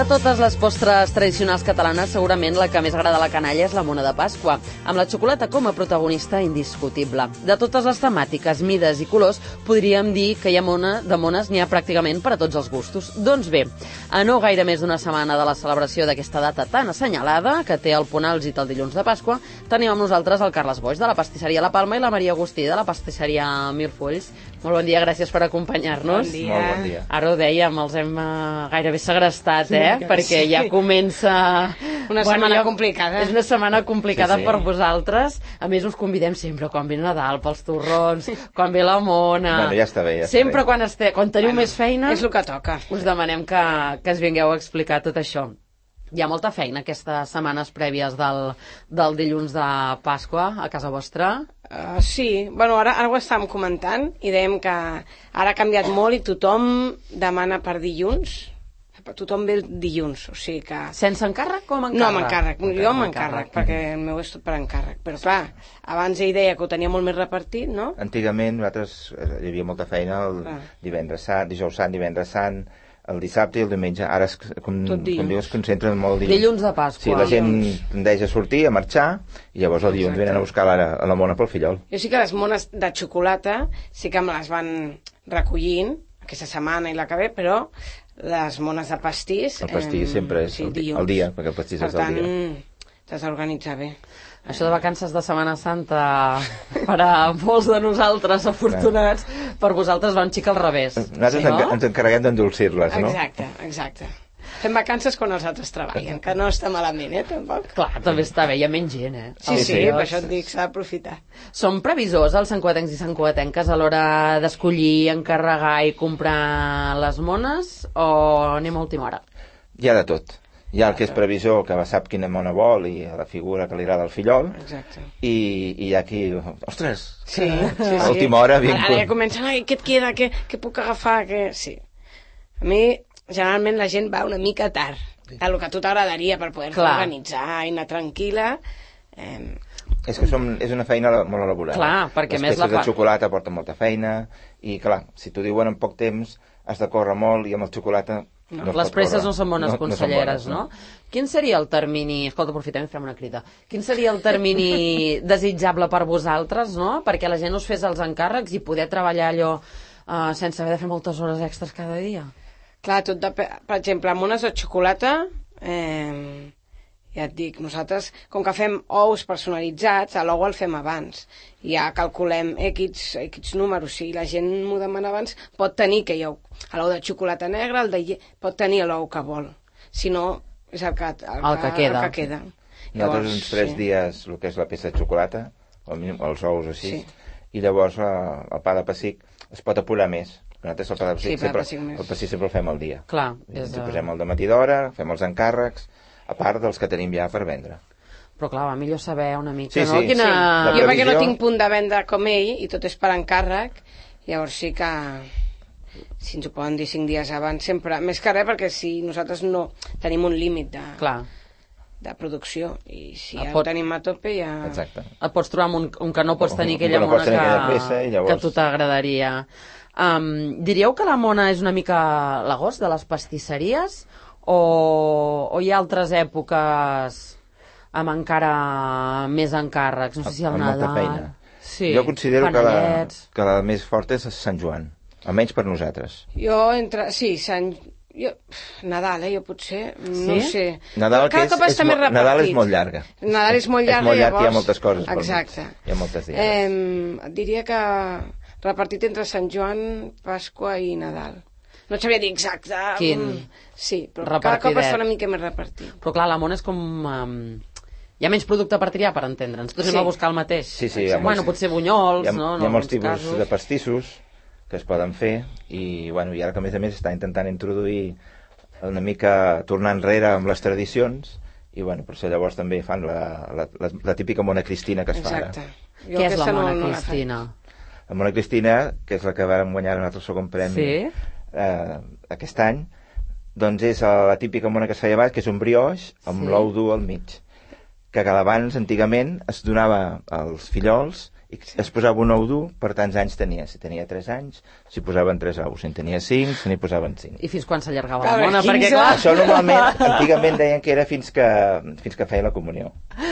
totes les postres tradicionals catalanes, segurament la que més agrada a la canalla és la mona de Pasqua, amb la xocolata com a protagonista indiscutible. De totes les temàtiques, mides i colors, podríem dir que de mones n'hi ha pràcticament per a tots els gustos. Doncs bé, a no gaire més d'una setmana de la celebració d'aquesta data tan assenyalada, que té el punt àlgid el dilluns de Pasqua, tenim amb nosaltres el Carles Boix, de la pastisseria La Palma, i la Maria Agustí, de la pastisseria Mirfolls. Molt bon dia, gràcies per acompanyar-nos. Bon dia. Molt bon dia. Ara ho dèiem, els hem gairebé segrestat, perquè ja comença... Una setmana complicada. És una setmana complicada Sí. per vosaltres. A més, us convidem sempre, quan ve Nadal, pels torrons, quan ve la mona... Bueno, ja està bé, ja està sempre bé. quan teniu més feina, És el que toca. us demanem que es vingueu a explicar tot això. Hi ha molta feina aquestes setmanes prèvies del dilluns de Pasqua a casa vostra? Sí, bueno, ara ho estàvem comentant i dèiem que ara ha canviat molt i tothom demana per dilluns. Tothom ve el dilluns, o sigui que... Sense encàrrec o amb encàrrec? No, amb encàrrec. Jo amb encàrrec, perquè el meu és tot per encàrrec. Però clar, abans ell deia que ho tenia molt més repartit, no? Antigament nosaltres hi havia molta feina el divendres sant, dijous sant, divendres sant, el dissabte i el diumenge. Ara, com dius, es concentren molt dilluns de Pasqua. Sí, la gent tendeix a sortir, a marxar, i llavors el dilluns venen a buscar la mona pel fillol. Jo sí que les mones de xocolata sí que me les van recollint aquesta setmana i la que ve, però les mones de pastís... El pastís sempre és el dia, perquè el pastís és el dia. Per tant, t'has d'organitzar bé. Això de vacances de Setmana Santa, per a molts de nosaltres afortunats, per vosaltres va un xic al revés. Nosaltres ens encarreguem d'endolcir-les, no? Exacte. Fem vacances quan els altres treballen, que no està malament, tampoc. Clar, també està bé, hi ha menys gent, Sí, per això et dic, s'ha d'aprofitar. Som previsors, els santcuatencs i santcuatenques, a l'hora d'escollir, encarregar i comprar les mones, o anem a última hora? Hi ha de tot. Hi ha el que és previsor, que sap quina mona vol i la figura que li agrada al fillol. Exacte. I hi ha qui... Ostres! Sí. A última hora... Ara ja comencen, què et queda, què puc agafar, Sí. A mi, generalment, la gent va una mica tard, del que a tu t'agradaria per poder-te organitzar i anar tranquil·la. És que és una feina molt elaborada. Clar, perquè les peces de xocolata porten molta feina i, clar, si t'ho diuen en poc temps, has de córrer molt i amb el xocolata... No, les presses no són bones conselleres, no? Quin seria el termini... Escolta, aprofitem i fem una crida. Quin seria el termini desitjable per vosaltres, no? Perquè la gent us fes els encàrrecs i poder treballar allò sense haver de fer moltes hores extres cada dia. Clar, per exemple, amb mones de xocolata, ja et dic, nosaltres, com que fem ous personalitzats, l'ou el fem abans. Ja calculem X números. Si la gent m'ho demana abans, pot tenir que l'ou de xocolata negra, pot tenir l'ou que vol. Si no, és el que queda. Nosaltres uns 3 dies, el que és la peça de xocolata, els ous així, i llavors el pa de pessic es pot apurar més. Nosaltres el pessic sempre el fem al dia. Clar. Ens posem el dematí d'hora, fem els encàrrecs, a part dels que tenim ja per vendre. Però clar, va millor saber una mica, no? Jo perquè no tinc punt de venda com ell, i tot és per encàrrec, llavors sí que si ens ho poden dir 5 dies abans, sempre, més que res perquè si nosaltres no tenim un límit de producció, i si ja ho tenim a tope ja... Exacte. Et pots trobar amb un que no pots tenir aquella mona que a tu t'agradaria. Diríeu que la mona és una mica l'agost de les pastisseries, o hi ha altres èpoques amb encara més encàrrecs? No sé si el Nadal... Sí, jo considero que la més forta és Sant Joan, almenys per nosaltres. Nadal, jo potser, no sé. Nadal és molt llarga. Nadal és molt llarga, llavors... Hi ha moltes coses. Exacte. Hi ha moltes dies. Diria que repartit entre Sant Joan, Pasqua i Nadal. No et sabria dir exacte. Quin? Sí, però cada cop es fa una mica més repartit. Però clar, la mona és com... Hi ha menys producte per triar, per entendre'ns. Tots anem a buscar el mateix. Sí. Bueno, potser bunyols, no? Hi ha molts tipus de pastissos que es poden fer i ara que a més està intentant introduir una mica tornar enrere amb les tradicions i per això llavors també fan la típica mona cristina que es fa ara. Exacte. Què és la mona cristina? La mona cristina, que és la que vam guanyar nosaltres el segon premi aquest any, doncs és la típica mona que es feia abans, que és un brioix amb l'ou dur al mig, que abans, antigament, es donava als fillols i es posava un ou dur per tants anys tenia. Si tenia 3 anys, s'hi posaven 3 ous. Si en tenia 5, se n'hi posaven 5. I fins quan s'allargava la mona? Perquè, clar... Això normalment, antigament deien que era fins que feia la comunió.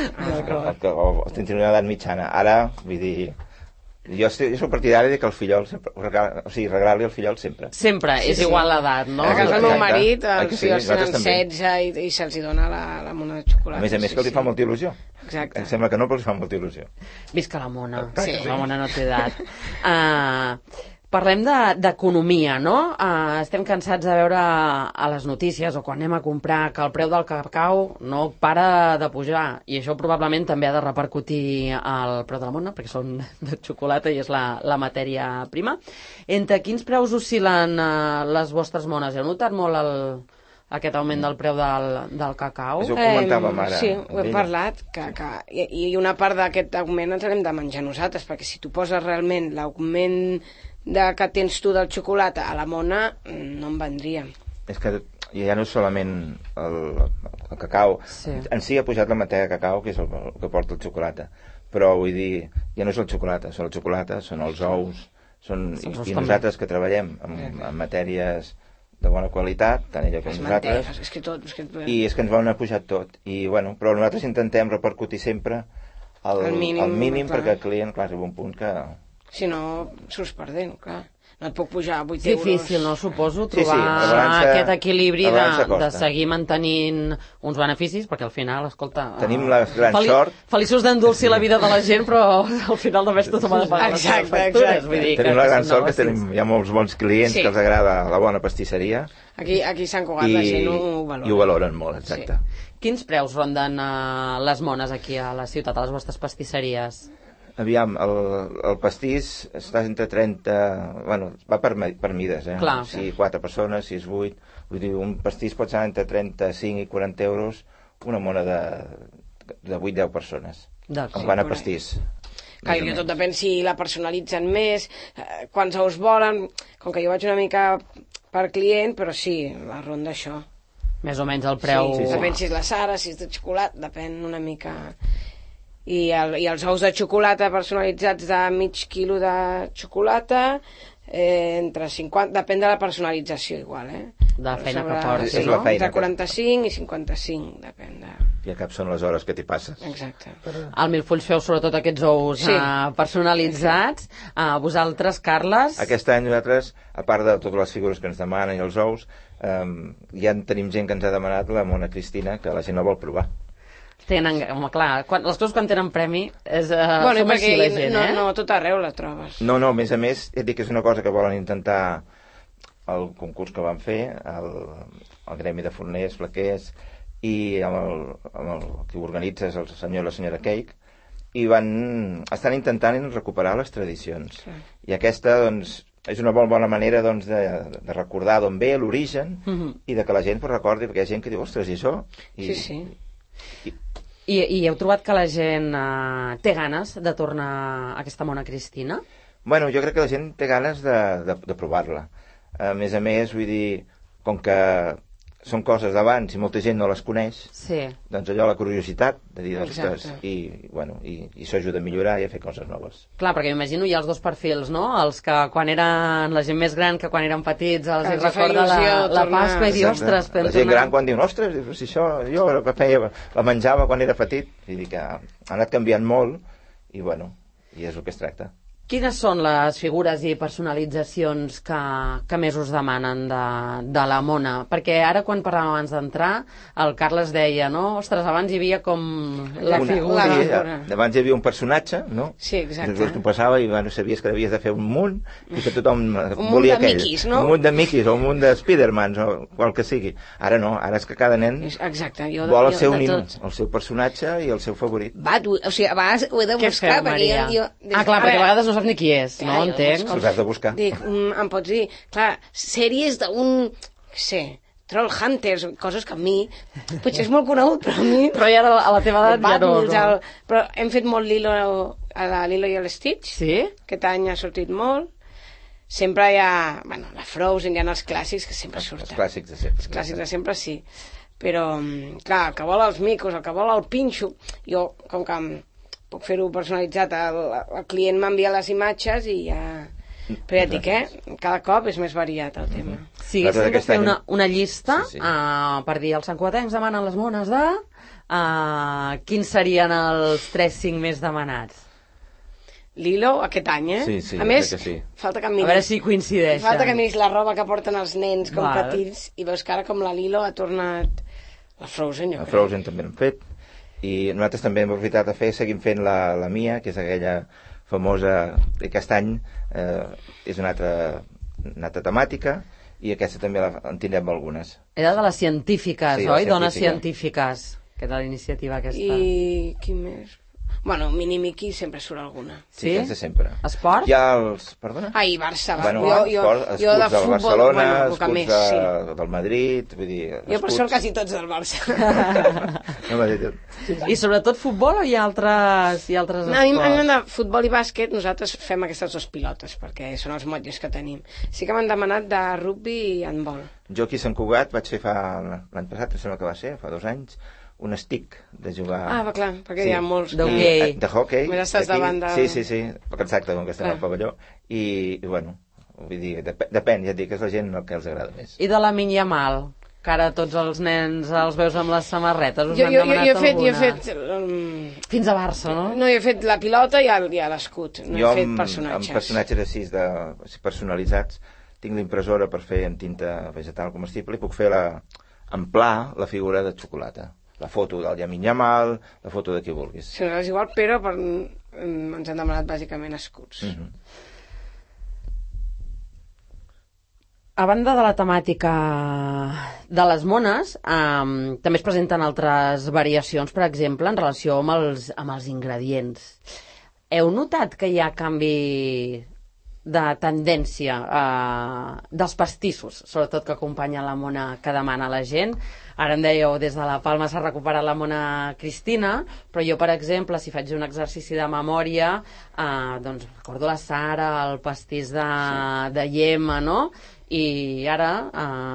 O tenia una edat mitjana. Ara, vull dir... Jo soc partidari que el fillol sempre, regalar-li el fillol sempre. Sempre, és igual l'edat, no? A casa del meu marit, els fillols tenen 16 i se'ls dona la mona de xocolata. A més que els fa molta il·lusió. Exacte. Em sembla que no, però els fa molta il·lusió. Visca la mona. Sí, la mona no té edat. Parlem d'economia, no? Estem cansats de veure a les notícies o quan anem a comprar que el preu del cacau no para de pujar, i això probablement també ha de repercutir al preu de la mona, perquè són de xocolata i és la matèria prima. Entre quins preus oscil·len les vostres mones? Heu notat molt aquest augment del preu del cacau? Això ho comentàvem ara. Sí, ho hem parlat, i una part d'aquest augment ens l'hem de menjar nosaltres, perquè si tu poses realment l'augment que tens tu del xocolata a la mona, no en vendríem. És que ja no és solament el cacau. Sí. En si ha pujat la matèria de cacau, que és el que porta el xocolata. Però vull dir, ja no és el xocolata, són els ous, i nosaltres que treballem amb matèries de bona qualitat, tant ella com nosaltres. I és que ens van pujat tot. I, bueno, però nosaltres intentem repercutir sempre el mínim perquè el client, clar, és un punt que... Si no, surts perdent, clar. No et puc pujar 8 euros. Difícil, no? Suposo, trobar aquest equilibri de seguir mantenint uns beneficis, perquè al final, escolta... Tenim la gran sort... Feliços d'endolcir la vida de la gent, però al final de mes tothom ha de pagar les seves factures. Tenim la gran sort que hi ha molts bons clients que els agrada la bona pastisseria. Aquí a Sant Cugat la gent ho valora. I ho valoren molt, exacte. Quins preus ronden les mones aquí a la ciutat, a les vostres pastisseries? Aviam, el pastís està entre 30... Bueno, va per mides, eh? Clar. Si 4 persones, si és 8... Vull dir, un pastís pot ser entre 35 i 40 euros una mona de 8-10 persones. En quant a pastís. Clar, i tot depèn si la personalitzen més, quants ous volen... Com que jo vaig una mica per client, però sí, la ronda això. Més o menys el preu... Sí. Depèn si és la Sara, si és de xocolata, depèn una mica... I els ous de xocolata personalitzats de mig quilo de xocolata, entre 50... Depèn de la personalització, igual, de la feina que porti, no? Entre 45 i 55, depèn de... I a cap són les hores que t'hi passes. Exacte. Al Milfolls feu sobretot aquests ous personalitzats. Vosaltres, Carles? Aquest any nosaltres, a part de totes les figures que ens demanen i els ous, ja tenim gent que ens ha demanat la Mona Cristina, que la gent no vol provar. Home, clar, les coses quan tenen premi som així la gent, No, tot arreu la trobes. No, a més, et dic que és una cosa que volen intentar el concurs que van fer, el Gremi de Forners, Flaquers, i amb el que organitza el senyor i la senyora Cake, i estan intentant recuperar les tradicions. Sí. I aquesta, doncs, és una molt bona manera doncs, de recordar d'on ve l'origen i de que la gent recordi, perquè hi ha gent que diu, ostres, i això? Sí. I heu trobat que la gent té ganes de tornar a aquesta Mona Cristina? Bueno, jo crec que la gent té ganes de provar-la. A més, vull dir, com que són coses d'abans i molta gent no les coneix, doncs allò, la curiositat de dir, ostres, i això ajuda a millorar i a fer coses noves. Clar, perquè m'imagino hi ha els dos perfils, no? Els que quan eren la gent més gran, que quan eren petits els recorda la Pasqua i dir, ostres, la gent gran quan diu, ostres, si això jo la menjava quan era petit, vull dir que ha anat canviant molt i és el que es tracta. Quines són les figures i personalitzacions que més us demanen de la Mona? Perquè ara, quan parlàvem abans d'entrar, el Carles deia, no? Ostres, abans hi havia com la figura. Abans hi havia un personatge, no? Sí, exacte. Llavors tu passava i sabies que havies de fer un munt i que tothom volia aquell. Miquis, no? Un munt de Miquis o un munt de Spidermans o qual que sigui. Ara no, ara és que cada nen vol el seu nino, el seu personatge i el seu favorit. O sigui, a vegades ho he de buscar. Clar, perquè a vegades no saps ni qui és, no? Entenc. Us has de buscar. Dic, em pots dir, clar, sèries d'un, Troll Hunters, coses que a mi, potser és molt conegut, però a mi... Però ja a la teva edat ja no. Però hem fet molt Lilo, a la Lilo i Stitch. Sí? Aquest any ha sortit molt. Sempre hi ha, la Frozen, hi ha els clàssics que sempre surten. Els clàssics de sempre. Els clàssics de sempre, sí. Però, clar, el que vol els micos, el que vol el pinxo, jo, com que puc fer-ho personalitzat, el client m'envia les imatges i ja... Però ja et dic, cada cop és més variat el tema. Si haguéssim de fer una llista per dir els santcugatencs demanen les mones de... quins serien els 3-5 més demanats? L'hilo aquest any, Sí, a més, falta que em miris. A veure si coincideixen. Falta que miris la roba que porten els nens com petits i veus que ara com la Lilo ha tornat... La Frozen, jo crec. La Frozen també l'hem fet. I nosaltres també hem aprofitat a seguim fent la Mia, que és aquella famosa d'aquest any, és una altra temàtica, i aquesta també en tindrem algunes. Era de les científiques, oi? Dones científiques, que era l'iniciativa aquesta. I qui més? Bueno, Mini Mickey sempre surt alguna. Sí, aquesta sempre. Esport? Hi ha els... Perdona? I Barça. Bueno, escuts del Barcelona, escuts del Madrid, vull dir... Jo per sort quasi tots del Barça. I sobretot futbol o hi ha altres esports? A mi de futbol i bàsquet nosaltres fem aquestes dues pilotes, perquè són els motlles que tenim. Sí que m'han demanat de rugby i handbol. Jo aquí a Sant Cugat vaig fer l'any passat, em sembla que va ser, fa 2 anys, un stick de jugar... Va clar, perquè hi ha molts... De hockey. Més estàs davant de... Sí, exacte, com que estem al pavelló. I bueno, vull dir, depèn, ja et dic, és la gent el que els agrada més. I de la Minyamal, que ara tots els nens els veus amb les samarretes, us han demanat alguna? Jo he fet... Fins a Barça, no? No, jo he fet la pilota i l'escut. No he fet personatges. Jo amb personatges així personalitzats tinc l'impressora per fer en tinta vegetal comestible i puc fer en pla la figura de xocolata. La foto del Yamin Yamal, la foto de qui vulguis. Sí, és igual, però ens han demanat bàsicament escuts. A banda de la temàtica de les mones, també es presenten altres variacions, per exemple, en relació amb els ingredients. Heu notat que hi ha canvi de tendència dels pastissos, sobretot que acompanyen la mona que demana la gent? Ara em dèieu, des de la Palma s'ha recuperat la mona Cristina, però jo, per exemple, si faig un exercici de memòria, doncs recordo la Sara, el pastís de Yema, no? I ara,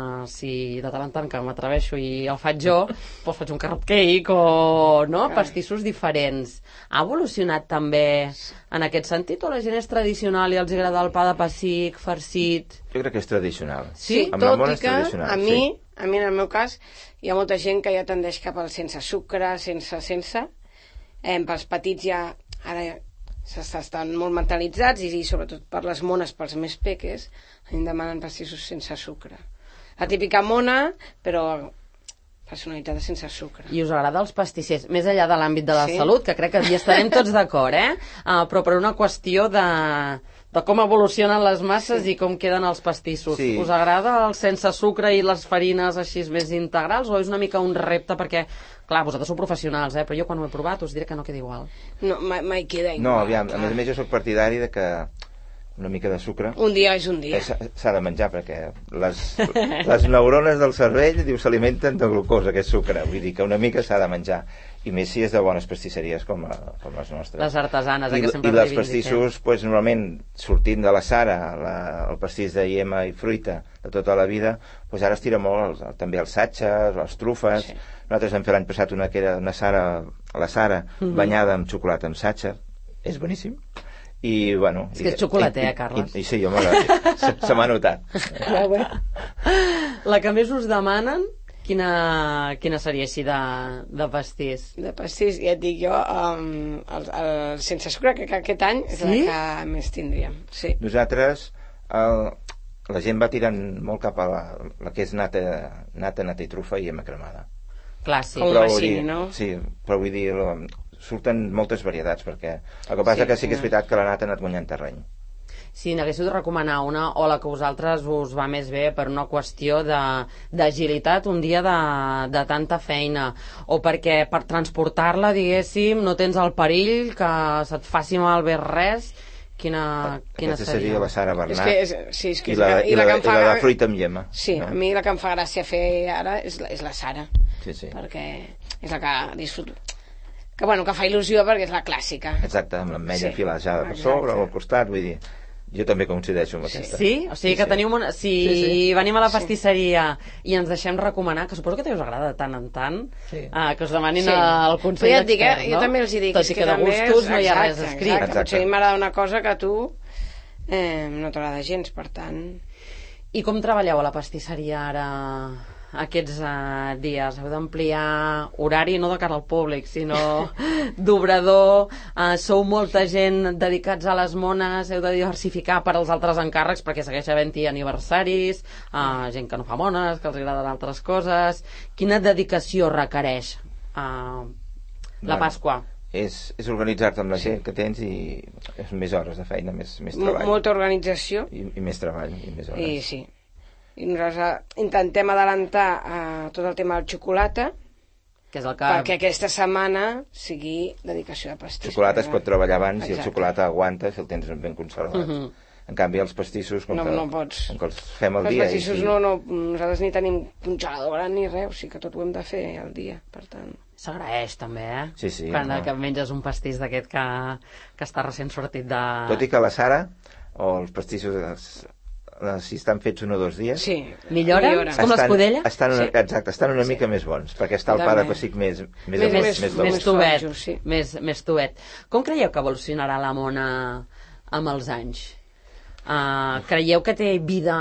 si de tant en tant que m'atreveixo i el faig jo, doncs faig un carrot cake o pastissos diferents. Ha evolucionat també en aquest sentit o la gent és tradicional i els agrada el pa de pessic, farcit? Jo crec que és tradicional. Sí, tot i que a mi en el meu cas hi ha molta gent que ja tendeix cap al sense sucre, sense. Pels petits ja ara estan molt mentalitzats i sobretot per les mones, pels més peques, em demanen pastissos sense sucre. La típica mona, però personalitzada sense sucre. I us agrada els pastissers, més enllà de l'àmbit de la salut, que crec que hi estarem tots d'acord, però per una qüestió de com evolucionen les masses i com queden els pastissos. Sí. Us agrada el sense sucre i les farines així més integrals o és una mica un repte perquè, clar, vosaltres sou professionals, però jo quan ho he provat us diré que no queda igual. No, mai queda igual. No, aviam, a més jo sóc partidari de que una mica de sucre... Un dia és un dia. S'ha de menjar perquè les neurones del cervell s'alimenten de glucosa, que és sucre. Vull dir que una mica s'ha de menjar. I més si és de bones pastisseries com les nostres. Les artesanes, que sempre I els pastissos, normalment, sortint de la Sara, el pastís de Yema i fruita de tota la vida, ara es tira molt també els satxes, les trufes. Sí. Nosaltres vam fer l'any passat una que era la Sara banyada amb xocolata amb satxa. És boníssim. I, bueno... És que és xocolater, Carles. I sí, home, se m'ha notat. La que més us demanen, quina seria així de pastís? De pastís, ja et dic jo, el sense sucre, que aquest any és la que més tindríem. Sí. Nosaltres, la gent va tirant molt cap a la que és nata i trufa i yema cremada. Clàssic. Com Massini, no? Sí, però vull dir... surten moltes varietats, perquè el que passa que sí que és veritat que la nata ha anat guanyant terreny. Si n'haguéssiu de recomanar una, o la que a vosaltres us va més bé per una qüestió d'agilitat, un dia de tanta feina, o perquè per transportar-la, diguéssim, no tens el perill que se't faci malbé res, quina seria? La Sara Bernat i la de fruita amb Yema. Sí, a mi la que em fa gràcia fer ara és la Sara, perquè és la que disfruto. Que fa il·lusió perquè és la clàssica. Exacte, amb l'ametlla filejada per sobre, al costat, vull dir, Jo també coincideixo amb aquesta. Sí? O sigui que teniu... Si venim a la pastisseria i ens deixem recomanar, que suposo que també us agrada de tant en tant, que us demanin el consell d'expert, no? Jo també els dic. Tot i que de gustos no hi ha res escrit. Exacte. Potser a mi m'agrada una cosa que a tu no t'agrada gens, per tant... I com treballeu a la pastisseria ara aquests dies? Heu d'ampliar horari no de cara al públic, sinó d'obrador, sou molta gent dedicats a les mones, heu de diversificar per als altres encàrrecs perquè segueix havent-hi aniversaris, gent que no fa mones, que els agraden altres coses. Quina dedicació requereix la Pasqua? És organitzar-te amb la gent que tens i és més hores de feina, més treball. Molta organització. I més treball, i més hores. I sí. I nosaltres intentem adelantar tot el tema del xocolata, que és el que... perquè aquesta setmana sigui dedicació de pastís. El xocolata es pot treballar abans i el xocolata aguanta si el tens ben conservat. En canvi, els pastissos, com no pots. que els fem al dia... Els pastissos nosaltres ni tenim congelador gran ni res, o sigui que tot ho hem de fer al dia, per tant... S'agraeix també, Sí. Quan que menges un pastís d'aquest que està recent sortit de... Tot i que la Sara, o els pastissos... si estan fets 1 o 2 dies... Sí, millora. Com l'escudella? Exacte, estan una mica més bons, perquè està el pa de pessic més tovet. Més tovet. Com creieu que evolucionarà la mona amb els anys? Creieu que té vida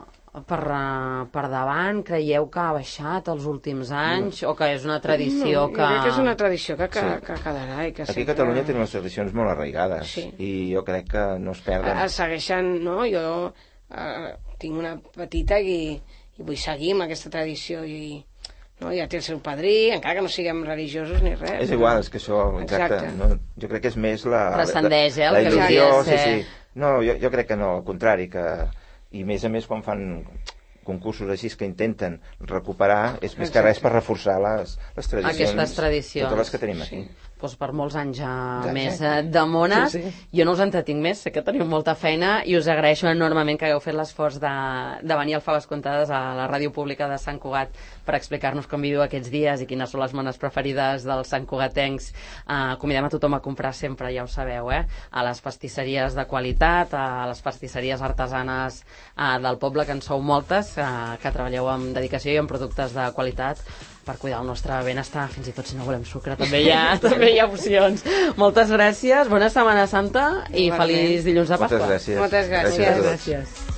per davant? Creieu que ha baixat els últims anys? O que és una tradició que... Jo crec que és una tradició que quedarà. Aquí a Catalunya tenen les tradicions molt arraigades i jo crec que no es perden. Segueixen, no? Jo tinc una petita i vull seguir amb aquesta tradició i ja té el seu padrí, encara que no siguem religiosos ni res. És igual, és que això, exacte. Jo crec que és més la il·lusió. No, jo crec que no, al contrari, i a més quan fan concursos així que intenten recuperar, és més que res per reforçar les tradicions. Aquestes tradicions. Totes les que tenim aquí. Doncs per molts anys més de mones. Jo no us entretinc més, sé que teniu molta feina i us agraeixo enormement que hagueu fet l'esforç de venir al Faves Comptades a la ràdio pública de Sant Cugat per explicar-nos com viviu aquests dies i quines són les mones preferides dels santcugatencs. Convidem a tothom a comprar sempre, ja ho sabeu, a les pastisseries de qualitat, a les pastisseries artesanes del poble, que en sou moltes, que treballeu amb dedicació i amb productes de qualitat per cuidar el nostre benestar, fins i tot si no volem sucre també hi ha opcions. Moltes gràcies, bona Setmana Santa i feliç dilluns de Pasqua. Moltes gràcies. Gràcies.